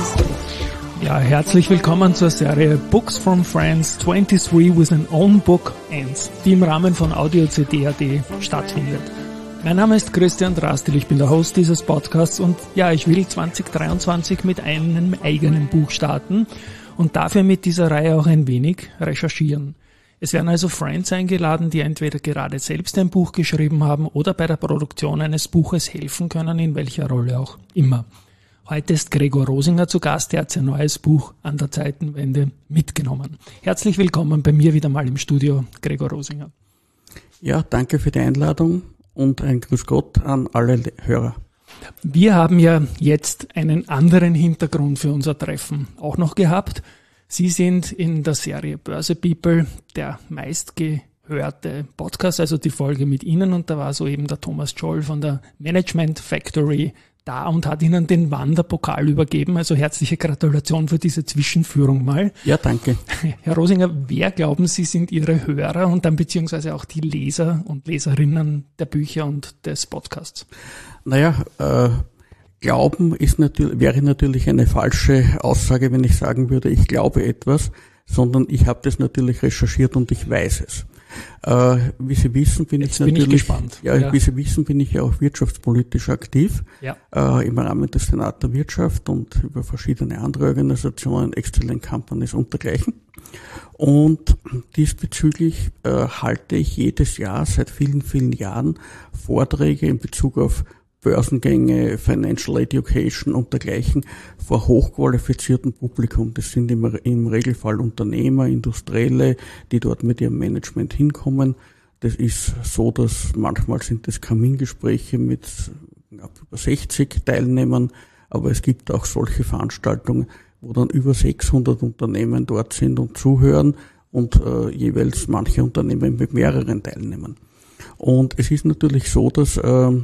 Ja, herzlich willkommen zur Serie Books from France 23 with an Own Book Ends, die im Rahmen von Audio CD.at stattfindet. Mein Name ist Christian Drastil, ich bin der Host dieses Podcasts und ja, ich will 2023 mit einem eigenen Buch starten und dafür mit dieser Reihe auch ein wenig recherchieren. Es werden also Friends eingeladen, die entweder gerade selbst ein Buch geschrieben haben oder bei der Produktion eines Buches helfen können, in welcher Rolle auch immer. Heute ist Gregor Rosinger zu Gast, der hat sein neues Buch An der Zeitenwende mitgenommen. Herzlich willkommen bei mir wieder mal im Studio, Gregor Rosinger. Ja, danke für die Einladung und ein Grüß Gott an alle Hörer. Wir haben ja jetzt einen anderen Hintergrund für unser Treffen auch noch gehabt. Sie sind in der Serie Börse People der meistgehörte Podcast, also die Folge mit Ihnen, und da war soeben der Thomas Scholl von der Management Factory da und hat Ihnen den Wanderpokal übergeben. Also herzliche Gratulation für diese Zwischenführung mal. Ja, danke. Herr Rosinger, wer glauben Sie sind Ihre Hörer und dann beziehungsweise auch die Leser und Leserinnen der Bücher und des Podcasts? Naja, Glauben wäre natürlich eine falsche Aussage, wenn ich sagen würde, ich glaube etwas, sondern ich habe das natürlich recherchiert und ich weiß es. Wie Sie wissen, bin ich gespannt. Wie Sie wissen, bin ich ja auch wirtschaftspolitisch aktiv, im Rahmen des Senat der Wirtschaft und über verschiedene andere Organisationen, Excellent Companies und dergleichen. Und diesbezüglich halte ich jedes Jahr seit vielen, vielen Jahren Vorträge in Bezug auf Börsengänge, Financial Education und dergleichen vor hochqualifiziertem Publikum. Das sind im Regelfall Unternehmer, Industrielle, die dort mit ihrem Management hinkommen. Das ist so, dass manchmal sind das Kamingespräche mit über 60 Teilnehmern, aber es gibt auch solche Veranstaltungen, wo dann über 600 Unternehmen dort sind und zuhören und jeweils manche Unternehmen mit mehreren Teilnehmern. Und es ist natürlich so, dass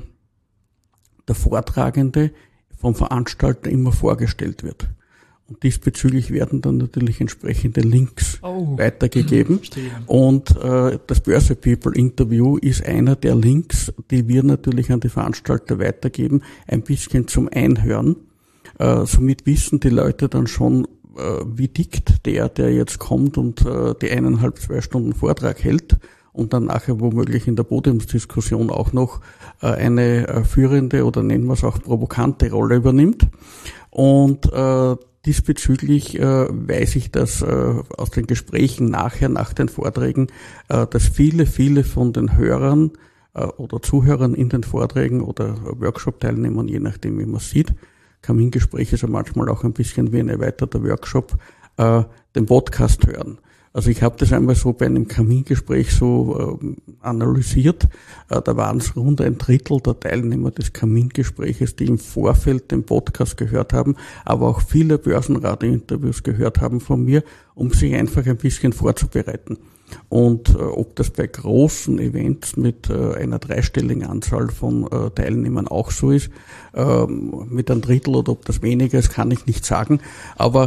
der Vortragende vom Veranstalter immer vorgestellt wird. Und diesbezüglich werden dann natürlich entsprechende Links weitergegeben. Und das Börse People Interview ist einer der Links, die wir natürlich an die Veranstalter weitergeben, ein bisschen zum Einhören. Somit wissen die Leute dann schon, wie tickt der jetzt kommt und die 1,5-2 Stunden Vortrag hält. Und dann nachher womöglich in der Podiumsdiskussion auch noch eine führende oder nennen wir es auch provokante Rolle übernimmt. Und diesbezüglich weiß ich, dass aus den Gesprächen nachher, nach den Vorträgen, dass viele von den Hörern oder Zuhörern in den Vorträgen oder Workshop-Teilnehmern, je nachdem wie man sieht, Kamingespräch ist ja manchmal auch ein bisschen wie ein erweiterter Workshop, den Podcast hören. Also ich habe das einmal so bei einem Kamingespräch so analysiert. Da waren es rund 1/3 der Teilnehmer des Kamingespräches, die im Vorfeld den Podcast gehört haben, aber auch viele Börsenradio-Interviews gehört haben von mir, um sich einfach ein bisschen vorzubereiten. Und ob das bei großen Events mit einer 3-stelligen Anzahl von Teilnehmern auch so ist, mit 1/3 oder ob das weniger ist, kann ich nicht sagen. Aber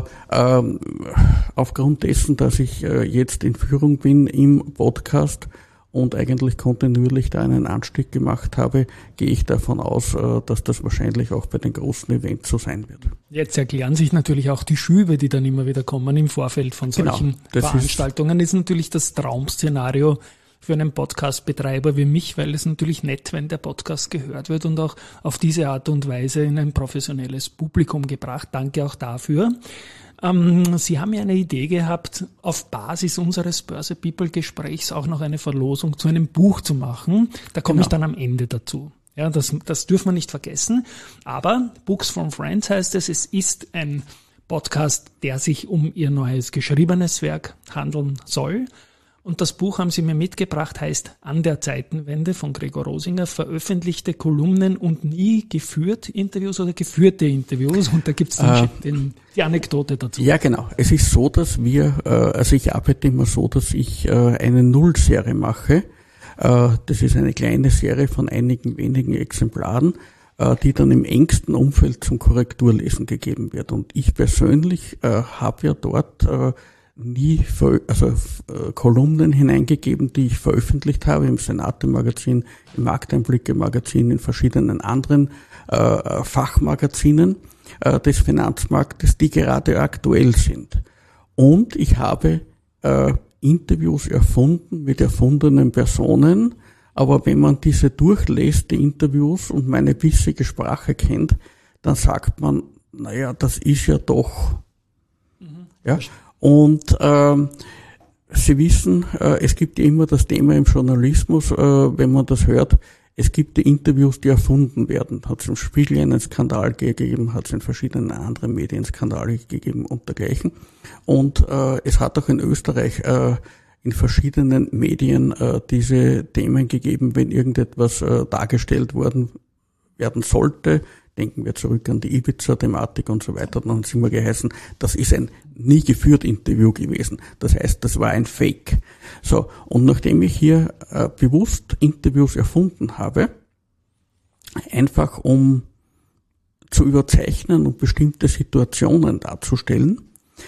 aufgrund dessen, dass ich jetzt in Führung bin im Podcast und eigentlich kontinuierlich da einen Anstieg gemacht habe, gehe ich davon aus, dass das wahrscheinlich auch bei den großen Events so sein wird. Jetzt erklären sich natürlich auch die Schübe, die dann immer wieder kommen im Vorfeld von solchen Veranstaltungen. Das ist natürlich das Traum-Szenario für einen Podcast-Betreiber wie mich, weil es natürlich nett, wenn der Podcast gehört wird und auch auf diese Art und Weise in ein professionelles Publikum gebracht. Danke auch dafür. Sie haben ja eine Idee gehabt, auf Basis unseres Börse People Gesprächs auch noch eine Verlosung zu einem Buch zu machen. Da komme ich dann am Ende dazu. Ja, das dürfen wir nicht vergessen. Aber Books from Friends heißt es ist ein Podcast, der sich um Ihr neues geschriebenes Werk handeln soll. Und das Buch haben Sie mir mitgebracht, heißt An der Zeitenwende von Gregor Rosinger, veröffentlichte Kolumnen und nie geführte Interviews. Und da gibt's die Anekdote dazu. Ja, genau. Es ist so, dass ich arbeite immer so, dass ich eine Nullserie mache. Das ist eine kleine Serie von einigen wenigen Exemplaren, die dann im engsten Umfeld zum Korrekturlesen gegeben wird. Und ich persönlich habe ja dort Kolumnen hineingegeben, die ich veröffentlicht habe im Senate-Magazin, im Markteinblicke-Magazin, in verschiedenen anderen Fachmagazinen. des Finanzmarktes, die gerade aktuell sind. Und ich habe Interviews erfunden mit erfundenen Personen, aber wenn man diese durchlässt, die Interviews, und meine bissige Sprache kennt, dann sagt man, naja, das ist ja doch. Ja. Und Sie wissen, es gibt ja immer das Thema im Journalismus, wenn man das hört, es gibt die Interviews, die erfunden werden. Hat es im Spiegel einen Skandal gegeben, hat es in verschiedenen anderen Medien Skandale gegeben und dergleichen. Und es hat auch in Österreich in verschiedenen Medien diese Themen gegeben, wenn irgendetwas dargestellt werden sollte. Denken wir zurück an die Ibiza-Thematik und so weiter. Dann sind wir geheißen, das ist ein nie geführt Interview gewesen. Das heißt, das war ein Fake. So, und nachdem ich hier bewusst Interviews erfunden habe, einfach um zu überzeichnen und bestimmte Situationen darzustellen,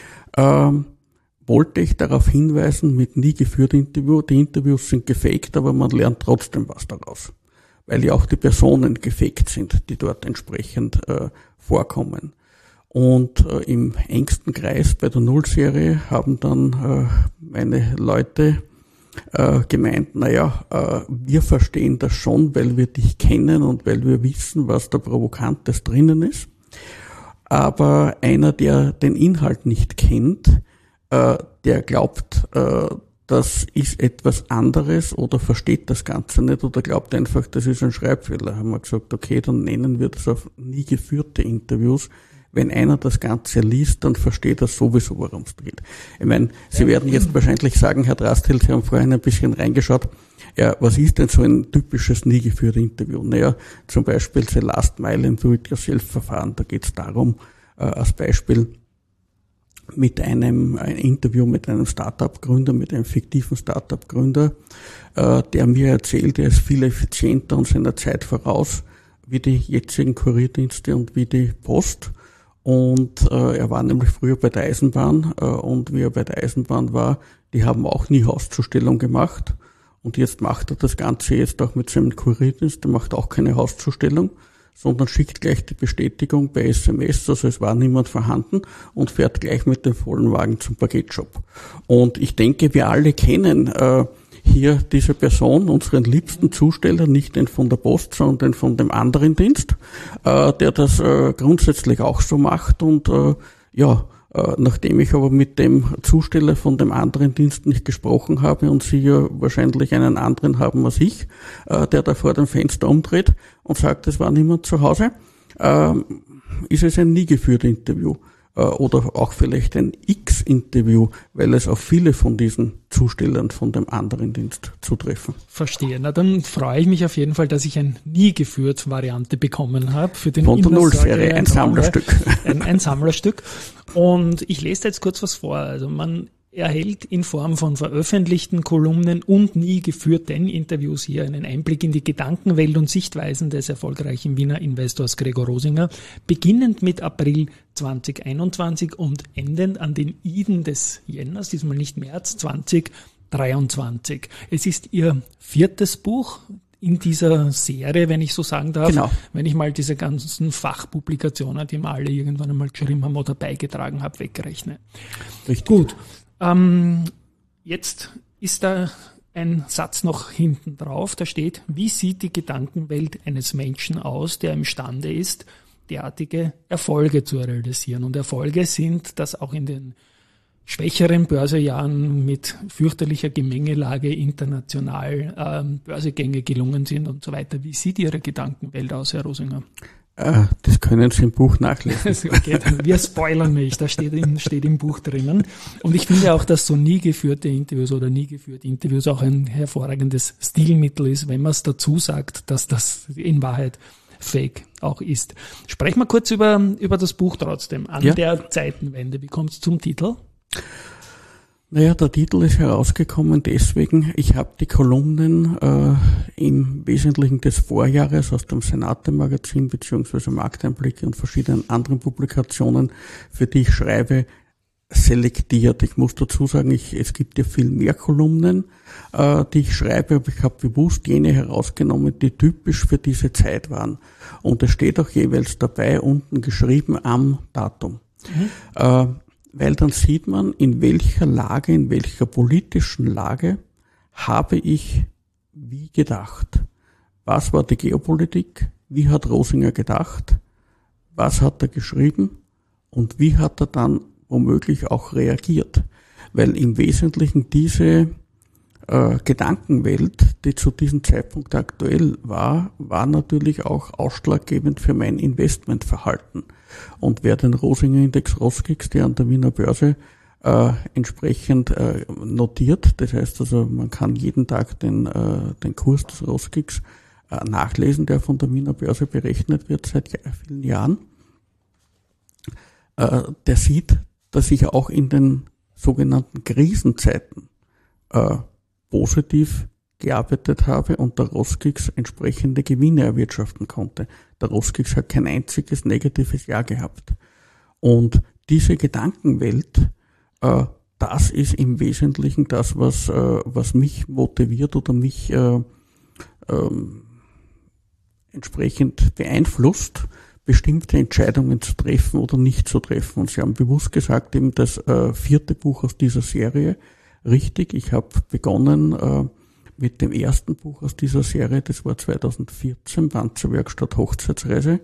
wollte ich darauf hinweisen, mit nie geführt Interview, die Interviews sind gefaked, aber man lernt trotzdem was daraus. Weil ja auch die Personen gefaked sind, die dort entsprechend vorkommen. Und im engsten Kreis bei der Nullserie haben dann meine Leute gemeint, naja, wir verstehen das schon, weil wir dich kennen und weil wir wissen, was da Provokantes drinnen ist. Aber einer, der den Inhalt nicht kennt, der glaubt, das ist etwas anderes oder versteht das Ganze nicht oder glaubt einfach, das ist ein Schreibfehler. Haben wir gesagt, okay, dann nennen wir das auf nie geführte Interviews. Wenn einer das Ganze liest, dann versteht er sowieso, worum es geht. Ich meine, Sie werden jetzt wahrscheinlich sagen, Herr Drastil, Sie haben vorhin ein bisschen reingeschaut, ja, was ist denn so ein typisches nie geführtes Interview? Naja, zum Beispiel The Last Mile im Do-it-yourself-Verfahren, da geht es darum, als Beispiel, mit ein Interview mit einem Start-up-Gründer, mit einem fiktiven Start-up-Gründer, der mir erzählt, er ist viel effizienter und seiner Zeit voraus wie die jetzigen Kurierdienste und wie die Post. Und er war nämlich früher bei der Eisenbahn und wie er bei der Eisenbahn war, die haben auch nie Hauszustellung gemacht. Und jetzt macht er das Ganze jetzt auch mit seinem Kurierdienst, der macht auch keine Hauszustellung, sondern schickt gleich die Bestätigung bei SMS, also es war niemand vorhanden und fährt gleich mit dem vollen Wagen zum Paketshop. Und ich denke, wir alle kennen hier diese Person, unseren liebsten Zusteller, nicht den von der Post, sondern den von dem anderen Dienst, der das grundsätzlich auch so macht und nachdem ich aber mit dem Zusteller von dem anderen Dienst nicht gesprochen habe und Sie ja wahrscheinlich einen anderen haben als ich, der da vor dem Fenster umdreht und sagt, es war niemand zu Hause, ist es ein nie geführtes Interview oder auch vielleicht ein X-Interview, weil es auf viele von diesen Zustellern von dem anderen Dienst zutreffen. Verstehe. Na, dann freue ich mich auf jeden Fall, dass ich ein nie geführt Variante bekommen habe für den von der Nullserie, ein Sammlerstück. Ein Sammlerstück. Und ich lese jetzt kurz was vor. Also man erhält in Form von veröffentlichten Kolumnen und nie geführten Interviews hier einen Einblick in die Gedankenwelt und Sichtweisen des erfolgreichen Wiener Investors Gregor Rosinger, beginnend mit April 2021 und endend an den Iden des Jänners, diesmal nicht März 2023. Es ist Ihr 4. Buch in dieser Serie, wenn ich so sagen darf, genau. Wenn ich mal diese ganzen Fachpublikationen, die wir alle irgendwann einmal geschrieben haben oder beigetragen habe, wegrechne. Richtig. Gut. Jetzt ist da ein Satz noch hinten drauf, da steht, wie sieht die Gedankenwelt eines Menschen aus, der imstande ist, derartige Erfolge zu realisieren. Und Erfolge sind, dass auch in den schwächeren Börsejahren mit fürchterlicher Gemengelage international Börsegänge gelungen sind und so weiter. Wie sieht Ihre Gedankenwelt aus, Herr Rosinger? Das können Sie im Buch nachlesen. Okay, dann wir spoilern nicht, das steht im Buch drinnen. Und ich finde auch, dass so nie geführte Interviews oder nie geführte Interviews auch ein hervorragendes Stilmittel ist, wenn man es dazu sagt, dass das in Wahrheit Fake auch ist. Sprechen wir kurz über das Buch trotzdem. An der Zeitenwende. Wie kommt es zum Titel? Naja, der Titel ist herausgekommen deswegen, ich habe die Kolumnen im Wesentlichen des Vorjahres aus dem Senate-Magazin bzw. Markteinblicke und verschiedenen anderen Publikationen, für die ich schreibe, selektiert. Ich muss dazu sagen, es gibt ja viel mehr Kolumnen, die ich schreibe, aber ich habe bewusst jene herausgenommen, die typisch für diese Zeit waren. Und es steht auch jeweils dabei, unten geschrieben am Datum. Weil dann sieht man, in welcher Lage, in welcher politischen Lage habe ich wie gedacht. Was war die Geopolitik? Wie hat Rosinger gedacht? Was hat er geschrieben? Und wie hat er dann womöglich auch reagiert? Weil im Wesentlichen diese Gedankenwelt, die zu diesem Zeitpunkt aktuell war natürlich auch ausschlaggebend für mein Investmentverhalten. Und wer den Rosinger-Index Rosgix, der an der Wiener Börse entsprechend notiert, das heißt also, man kann jeden Tag den Kurs des Rosgix nachlesen, der von der Wiener Börse berechnet wird seit vielen Jahren, der sieht, dass ich auch in den sogenannten Krisenzeiten positiv gearbeitet habe und der Rosgix entsprechende Gewinne erwirtschaften konnte. Der Rosgix hat kein einziges negatives Jahr gehabt. Und diese Gedankenwelt, das ist im Wesentlichen das, was mich motiviert oder mich entsprechend beeinflusst, bestimmte Entscheidungen zu treffen oder nicht zu treffen. Und Sie haben bewusst gesagt, eben das 4. Buch aus dieser Serie. Richtig, ich habe begonnen mit dem ersten Buch aus dieser Serie, das war 2014, Panzerwerkstatt Hochzeitsreise.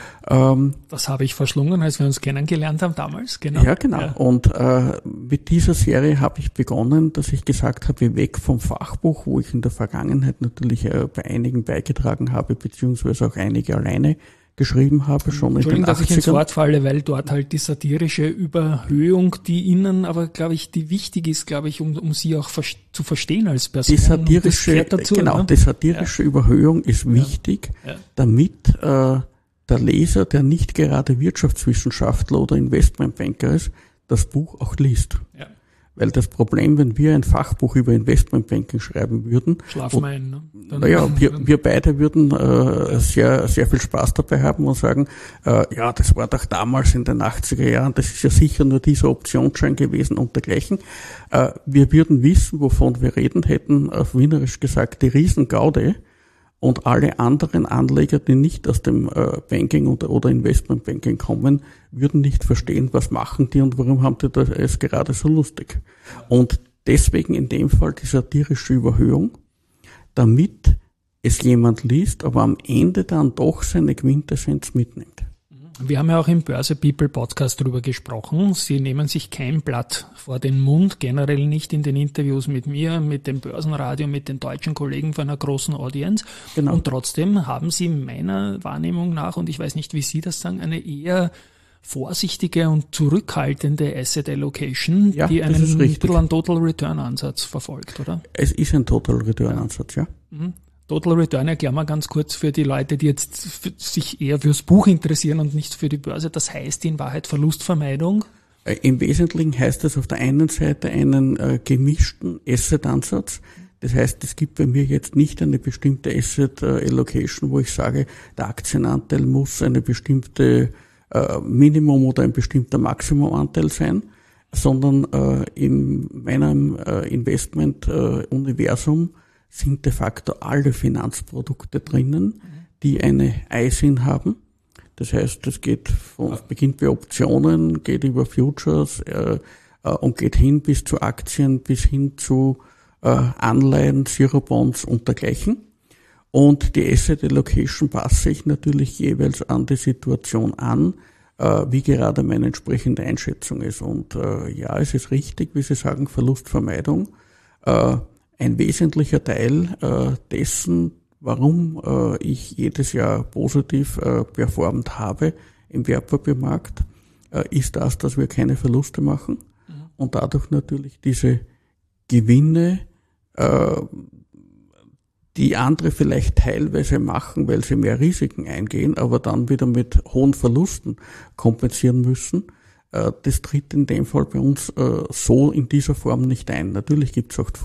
Das habe ich verschlungen, als wir uns kennengelernt haben damals, genau. Ja, genau. Ja. Und mit dieser Serie habe ich begonnen, dass ich gesagt habe, weg vom Fachbuch, wo ich in der Vergangenheit natürlich bei einigen beigetragen habe, beziehungsweise auch einige alleine geschrieben habe, schon in den 80ern. Dass ich ins Wort falle, weil dort halt die satirische Überhöhung, die Ihnen aber, glaube ich, die wichtig ist, glaube ich, um Sie auch zu verstehen als Person. Die satirische, dazu, genau, ne? Die satirische Überhöhung ist wichtig, damit der Leser, der nicht gerade Wirtschaftswissenschaftler oder Investmentbanker ist, das Buch auch liest. Ja. Weil das Problem, wenn wir ein Fachbuch über Investmentbanking schreiben würden, schlafen wir ein, ne? Wir beide würden sehr, sehr viel Spaß dabei haben und sagen, das war doch damals in den 80er Jahren, das ist ja sicher nur dieser Optionsschein gewesen und dergleichen. Wir würden wissen, wovon wir reden, hätten auf Wienerisch gesagt, die Riesengaude, und alle anderen Anleger, die nicht aus dem Banking oder Investmentbanking kommen, würden nicht verstehen, was machen die und warum haben die das gerade so lustig. Und deswegen in dem Fall die satirische Überhöhung, damit es jemand liest, aber am Ende dann doch seine Quintessenz mitnimmt. Wir haben ja auch im Börse People Podcast darüber gesprochen. Sie nehmen sich kein Blatt vor den Mund, generell nicht in den Interviews mit mir, mit dem Börsenradio, mit den deutschen Kollegen von einer großen Audience. Genau. Und trotzdem haben Sie meiner Wahrnehmung nach, und ich weiß nicht, wie Sie das sagen, eine eher vorsichtige und zurückhaltende Asset Allocation, die einen Total Return Ansatz verfolgt, oder? Es ist ein Total Return Ansatz, ja. Mhm. Total Return, erklären wir ganz kurz für die Leute, die jetzt sich eher fürs Buch interessieren und nicht für die Börse. Das heißt in Wahrheit Verlustvermeidung? Im Wesentlichen heißt das auf der einen Seite einen gemischten Asset-Ansatz. Das heißt, es gibt bei mir jetzt nicht eine bestimmte Asset-Allocation, wo ich sage, der Aktienanteil muss eine bestimmte Minimum oder ein bestimmter Maximumanteil sein, sondern in meinem Investment-Universum sind de facto alle Finanzprodukte drinnen, die eine ISIN haben. Das heißt, es beginnt bei Optionen, geht über Futures und geht hin bis zu Aktien, bis hin zu Anleihen, Zero-Bonds und dergleichen. Und die Asset Allocation passe ich natürlich jeweils an die Situation an, wie gerade meine entsprechende Einschätzung ist. Und es ist richtig, wie Sie sagen, Verlustvermeidung. Ein wesentlicher Teil dessen, warum ich jedes Jahr positiv performt habe im Wertpapiermarkt, ist das, dass wir keine Verluste machen und dadurch natürlich diese Gewinne, die andere vielleicht teilweise machen, weil sie mehr Risiken eingehen, aber dann wieder mit hohen Verlusten kompensieren müssen. Das tritt in dem Fall bei uns so in dieser Form nicht ein. Natürlich gibt es auch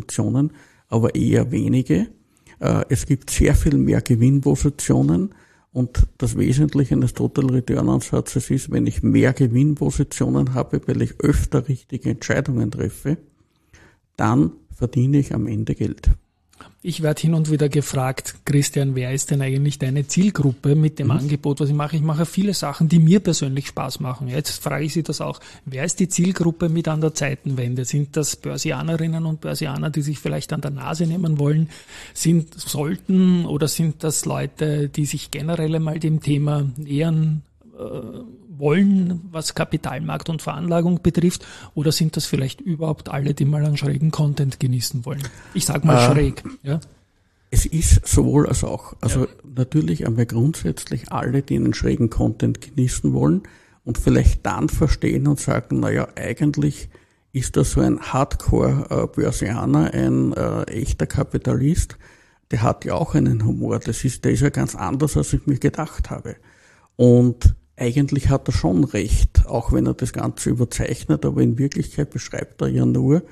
Verlustpositionen, aber eher wenige. Es gibt sehr viel mehr Gewinnpositionen Und das Wesentliche eines Total Return Ansatzes ist, wenn ich mehr Gewinnpositionen habe, weil ich öfter richtige Entscheidungen treffe, dann verdiene ich am Ende Geld. Ich werde hin und wieder gefragt, Christian, wer ist denn eigentlich deine Zielgruppe mit dem Angebot, was ich mache? Ich mache viele Sachen, die mir persönlich Spaß machen. Jetzt frage ich Sie das auch. Wer ist die Zielgruppe mit an der Zeitenwende? Sind das Börsianerinnen und Börsianer, die sich vielleicht an der Nase nehmen wollen? Sollten oder sind das Leute, die sich generell einmal dem Thema nähern wollen, was Kapitalmarkt und Veranlagung betrifft, oder sind das vielleicht überhaupt alle, die mal einen schrägen Content genießen wollen? Ich sage mal schräg. Ja? Es ist sowohl als auch. Also natürlich einmal grundsätzlich alle, die einen schrägen Content genießen wollen und vielleicht dann verstehen und sagen, naja, eigentlich ist das so ein Hardcore-Börsianer, ein echter Kapitalist, der hat ja auch einen Humor. Der ist ja ganz anders, als ich mir gedacht habe. Und eigentlich hat er schon recht, auch wenn er das Ganze überzeichnet, aber in Wirklichkeit beschreibt er ja nur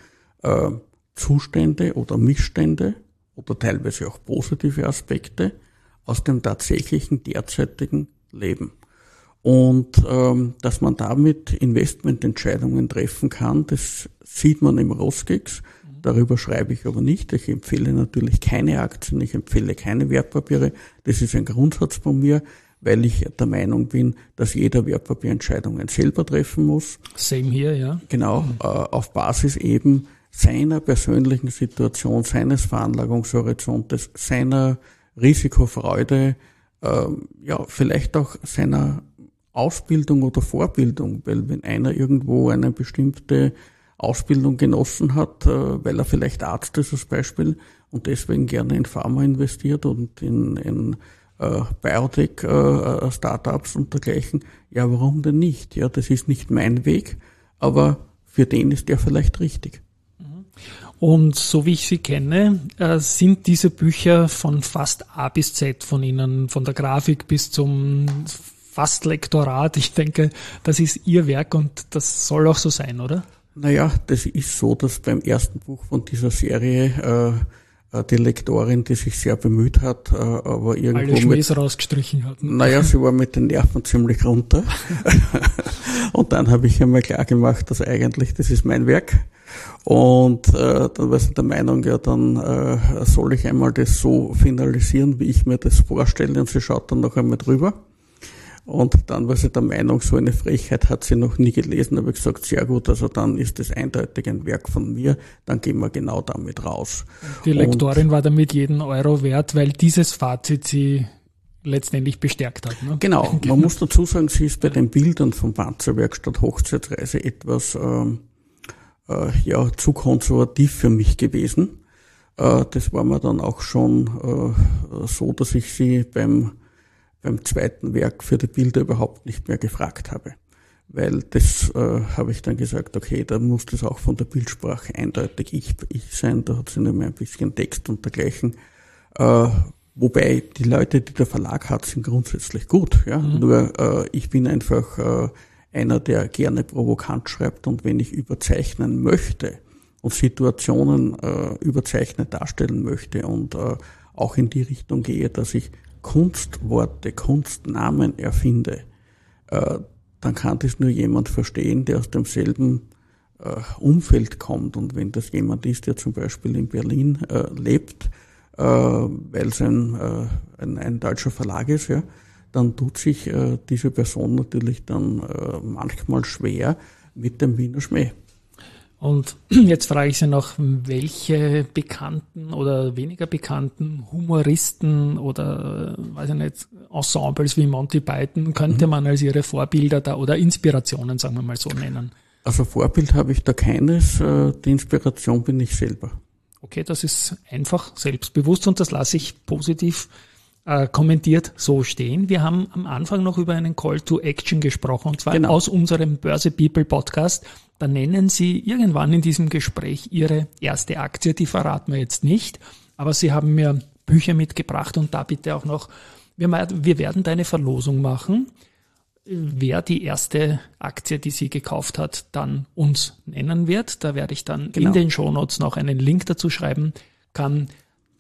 Zustände oder Missstände oder teilweise auch positive Aspekte aus dem tatsächlichen derzeitigen Leben. Und dass man damit Investmententscheidungen treffen kann, das sieht man im Rosgex. Darüber schreibe ich aber nicht. Ich empfehle natürlich keine Aktien, ich empfehle keine Wertpapiere. Das ist ein Grundsatz von mir, weil ich der Meinung bin, dass jeder Wertpapierentscheidungen selber treffen muss. Same hier, ja. Genau, auf Basis eben seiner persönlichen Situation, seines Veranlagungshorizontes, seiner Risikofreude, vielleicht auch seiner Ausbildung oder Vorbildung, weil wenn einer irgendwo eine bestimmte Ausbildung genossen hat, weil er vielleicht Arzt ist als Beispiel und deswegen gerne in Pharma investiert und in Biotech-Startups und dergleichen, ja, warum denn nicht? Ja, das ist nicht mein Weg, aber für den ist der vielleicht richtig. Und so wie ich Sie kenne, sind diese Bücher von fast A bis Z von Ihnen, von der Grafik bis zum fast Lektorat. Ich denke, das ist Ihr Werk und das soll auch so sein, oder? Naja, das ist so, dass beim ersten Buch von dieser Serie die Lektorin, die sich sehr bemüht hat, aber irgendwo alle Schmähs rausgestrichen hat. Naja, sie war mit den Nerven ziemlich runter. Und dann habe ich einmal klar gemacht, dass eigentlich das ist mein Werk. Und dann war sie der Meinung, ja, dann soll ich einmal das so finalisieren, wie ich mir das vorstelle. Und sie schaut dann noch einmal drüber. Und dann war sie der Meinung, so eine Frechheit hat sie noch nie gelesen. Da habe ich gesagt, sehr gut, also dann ist das eindeutig ein Werk von mir, dann gehen wir genau damit raus. Die Lektorin war damit jeden Euro wert, weil dieses Fazit sie letztendlich bestärkt hat. Ne? Genau, man muss dazu sagen, sie ist bei den Bildern von Panzerwerkstatt Hochzeitsreise etwas zu konservativ für mich gewesen. Das war mir dann auch schon so, dass ich sie beim zweiten Werk für die Bilder überhaupt nicht mehr gefragt habe. Weil das habe ich dann gesagt, okay, da muss das auch von der Bildsprache eindeutig ich sein, da hat sie nur mehr ein bisschen Text und dergleichen. Wobei die Leute, die der Verlag hat, sind grundsätzlich gut. Ja? Nur ich bin einfach einer, der gerne provokant schreibt und wenn ich überzeichnen möchte und Situationen überzeichnet darstellen möchte und auch in die Richtung gehe, dass ich Kunstworte, Kunstnamen erfinde, dann kann das nur jemand verstehen, der aus demselben Umfeld kommt. Und wenn das jemand ist, der zum Beispiel in Berlin lebt, weil es ein deutscher Verlag ist, ja, dann tut sich diese Person natürlich dann manchmal schwer mit dem Wiener Schmäh. Und jetzt frage ich Sie noch, welche bekannten oder weniger bekannten Humoristen oder, weiß ich nicht, Ensembles wie Monty Python könnte man als Ihre Vorbilder da oder Inspirationen, sagen wir mal so, nennen? Also Vorbild habe ich da keines, die Inspiration bin ich selber. Okay, das ist einfach selbstbewusst und das lasse ich positiv kommentiert so stehen. Wir haben am Anfang noch über einen Call to Action gesprochen und zwar aus unserem Börse People Podcast. Da nennen Sie irgendwann in diesem Gespräch Ihre erste Aktie, die verraten wir jetzt nicht, aber Sie haben mir Bücher mitgebracht und da bitte auch noch, wir werden da eine Verlosung machen. Wer die erste Aktie, die sie gekauft hat, dann uns nennen wird, da werde ich dann in den Shownotes noch einen Link dazu schreiben, kann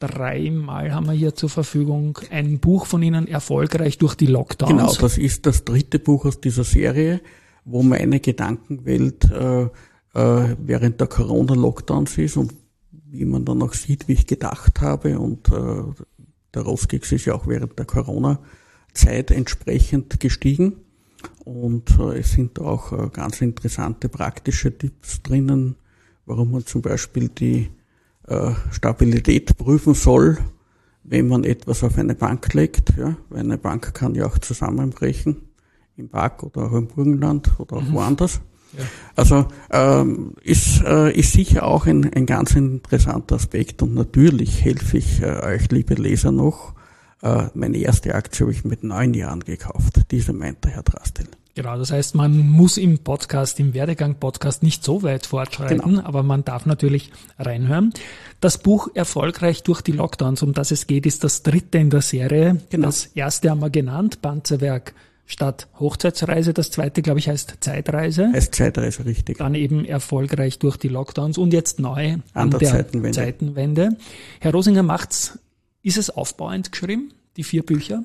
3-mal haben wir hier zur Verfügung ein Buch von Ihnen, erfolgreich durch die Lockdowns. Genau, das ist das 3. Buch aus dieser Serie, wo meine Gedankenwelt während der Corona-Lockdowns ist und wie man dann auch sieht, wie ich gedacht habe. Und der Roskix ist ja auch während der Corona-Zeit entsprechend gestiegen. Und es sind auch ganz interessante praktische Tipps drinnen, warum man zum Beispiel die Stabilität prüfen soll, wenn man etwas auf eine Bank legt. Ja, weil eine Bank kann ja auch zusammenbrechen, im Park oder auch im Burgenland oder auch woanders. Ja. Also ist sicher auch ein ganz interessanter Aspekt und natürlich helfe ich euch, liebe Leser, noch. Meine erste Aktie habe ich mit 9 Jahren gekauft. Diese meinte Herr Drastil. Genau, das heißt, man muss im Werdegang-Podcast nicht so weit fortschreiten, aber man darf natürlich reinhören. Das Buch Erfolgreich durch die Lockdowns, um das es geht, ist das 3. in der Serie. Genau. Das erste haben wir genannt, Panzerwerk statt Hochzeitsreise. Das 2., glaube ich, heißt Zeitreise. Heißt Zeitreise, richtig. Dann eben Erfolgreich durch die Lockdowns und jetzt neu an der Zeitenwende. Herr Rosinger, ist es aufbauend geschrieben, die 4 Bücher?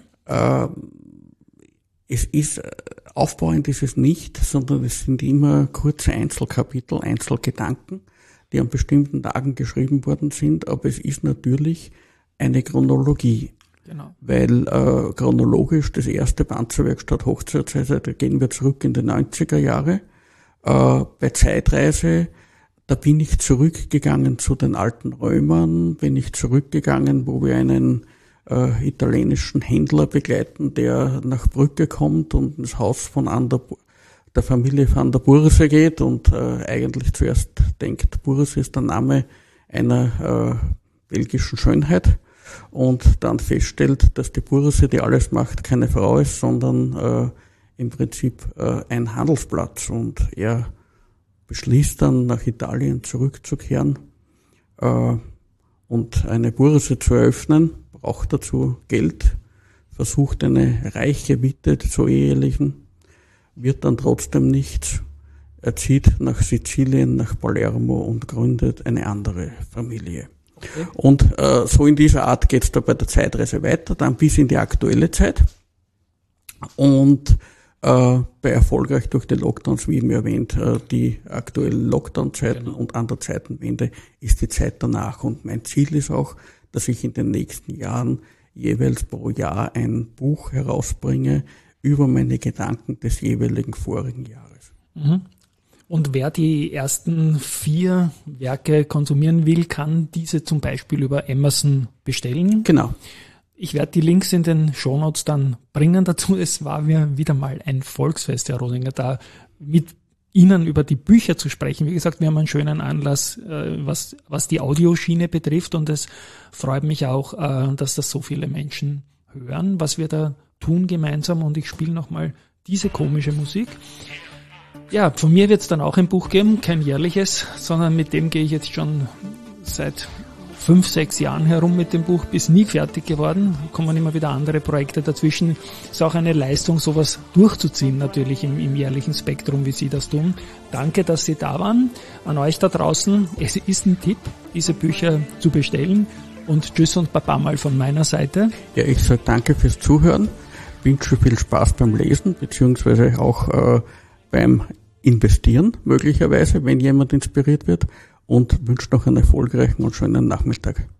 Aufbauend ist es nicht, sondern es sind immer kurze Einzelkapitel, Einzelgedanken, die an bestimmten Tagen geschrieben worden sind, aber es ist natürlich eine Chronologie. Genau. Weil chronologisch das erste Panzerwerk statt Hochzeitsreise, da gehen wir zurück in die 90er Jahre. Bei Zeitreise, da bin ich zurückgegangen zu den alten Römern, bin ich zurückgegangen, wo wir einen italienischen Händler begleiten, der nach Brügge kommt und ins Haus von der Familie van der Burse geht und eigentlich zuerst denkt, Burse ist der Name einer belgischen Schönheit und dann feststellt, dass die Burse, die alles macht, keine Frau ist, sondern im Prinzip ein Handelsplatz, und er beschließt dann, nach Italien zurückzukehren und eine Börse zu eröffnen, braucht dazu Geld, versucht eine reiche Witwe zu ehelichen, wird dann trotzdem nichts. Er zieht nach Sizilien, nach Palermo und gründet eine andere Familie. Okay. Und so in dieser Art geht's da bei der Zeitreise weiter, dann bis in die aktuelle Zeit. Und bei Erfolgreich durch die Lockdowns, wie eben erwähnt, die aktuellen Lockdown-Zeiten, genau. Und an der Zeitenwende ist die Zeit danach. Und mein Ziel ist auch, dass ich in den nächsten Jahren jeweils pro Jahr ein Buch herausbringe über meine Gedanken des jeweiligen vorigen Jahres. Mhm. Und wer die ersten 4 Werke konsumieren will, kann diese zum Beispiel über Amazon bestellen. Genau. Ich werde die Links in den Shownotes dann bringen dazu. Es war mir wieder mal ein Volksfest, Herr Rosinger, da mit Ihnen über die Bücher zu sprechen. Wie gesagt, wir haben einen schönen Anlass, was die Audioschiene betrifft, und es freut mich auch, dass das so viele Menschen hören, was wir da tun gemeinsam, und ich spiele nochmal diese komische Musik. Ja, von mir wird es dann auch ein Buch geben, kein jährliches, sondern mit dem gehe ich jetzt schon seit 5-6 Jahren herum mit dem Buch, bis nie fertig geworden. Kommen immer wieder andere Projekte dazwischen. Ist auch eine Leistung, sowas durchzuziehen, natürlich im jährlichen Spektrum, wie Sie das tun. Danke, dass Sie da waren. An euch da draußen, es ist ein Tipp, diese Bücher zu bestellen. Und tschüss und Baba mal von meiner Seite. Ja, ich sage danke fürs Zuhören. Wünsche viel Spaß beim Lesen, beziehungsweise auch beim Investieren, möglicherweise, wenn jemand inspiriert wird. Und wünsche noch einen erfolgreichen und schönen Nachmittag.